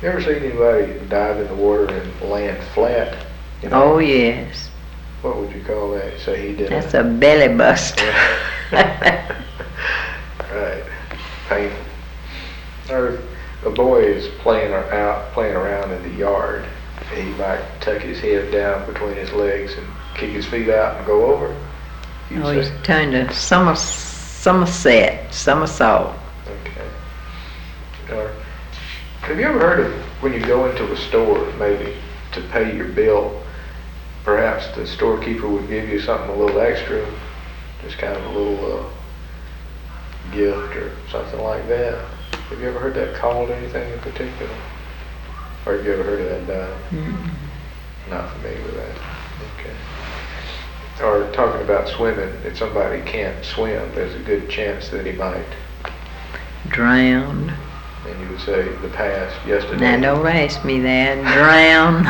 You ever seen anybody dive in the water and land flat? Oh, yes. What would you call that? Say he did. That's a belly buster. Right. Painful. Or a boy is playing around in the yard. He might tuck his head down between his legs and kick his feet out and go over. He's turned a somersault. Okay. Have you ever heard of when you go into a store, maybe to pay your bill, perhaps the storekeeper would give you something a little extra, just kind of a little gift or something like that? Have you ever heard that called anything in particular? Or have you ever heard of that done? Mm-hmm. Not familiar with that. Okay. Or talking about swimming, if somebody can't swim, there's a good chance that he might drown. And you would say the past, yesterday. Now don't ask me that. Drown.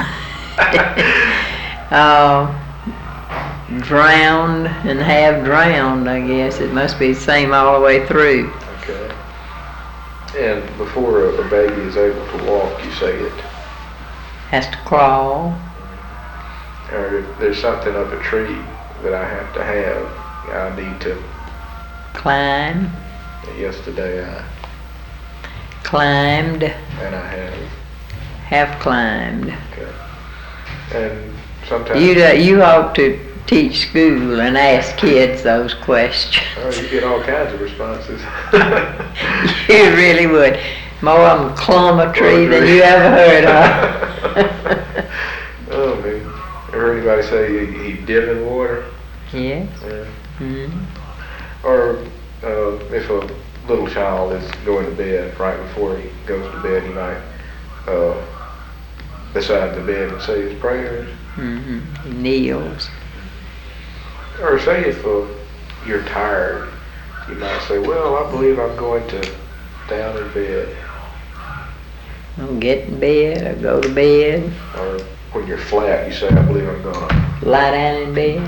Drowned and have drowned, I guess. It must be the same all the way through. Okay. And before a baby is able to walk, you say it has to crawl. Or if there's something up a tree that I have to have, I need to climb. Yesterday I climbed. And I have climbed. Okay. And sometimes you ought to teach school and ask kids those questions. Oh, you get all kinds of responses. You really would. More of them climb a tree than you ever heard of. Oh man. Ever heard anybody say he dipped in water? Yes. Yeah. Mm-hmm. Or if a little child is going to bed, right before he goes to bed, he might beside the bed and say his prayers. Mm-hmm. He kneels. Or say if you're tired, you might say, well, I believe I'm going to down in bed. I'll get in bed or go to bed. Or when you're flat, you say, I believe I'm going to lie down in bed.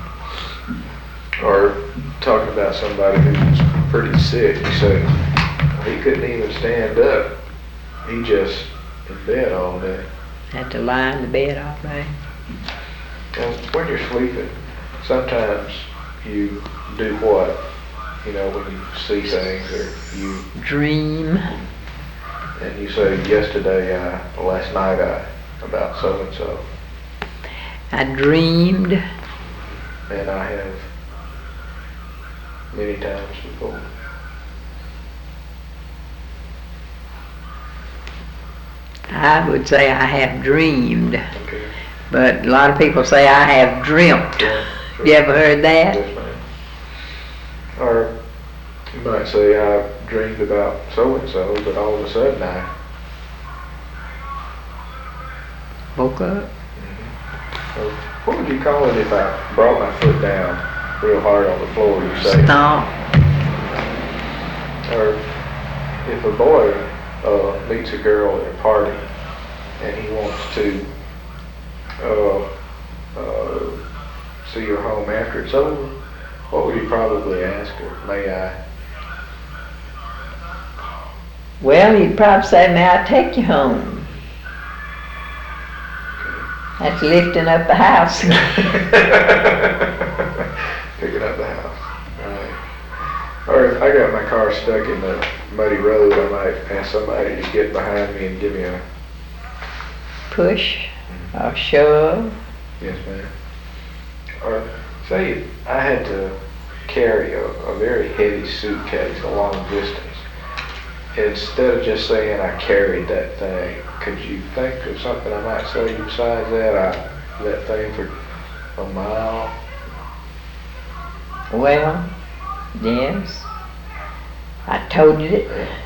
Or talking about somebody who's pretty sick, you say, he couldn't even stand up. He just in bed all day. Had to lie in the bed all day. And when you're sleeping, sometimes you do what? You know, when you see things or you dream. And you say, last night about so and so. I dreamed. And I have many times before. I would say I have dreamed. Okay. But a lot of people say I have dreamt. Yeah, sure. You ever heard that? Yes, ma'am. Or you might say, I dreamed about so and so, but all of a sudden I woke up. Mm-hmm. Or what would you call it if I brought my foot down real hard on the floor? You say stomp. Or if a boy meets a girl at a party and he wants to see her home after it's over, what would he probably ask her? May I? Well, he'd probably say, may I take you home? That's lifting up the house. Picking up the house. Right. Or if I got my car stuck in the muddy road, I might ask somebody to get behind me and give me a push or shove. Yes, ma'am. Or say I had to carry a very heavy suitcase a long distance. Instead of just saying I carried that thing, could you think of something I might say besides that? That thing for a mile? Well, yes. I toted it.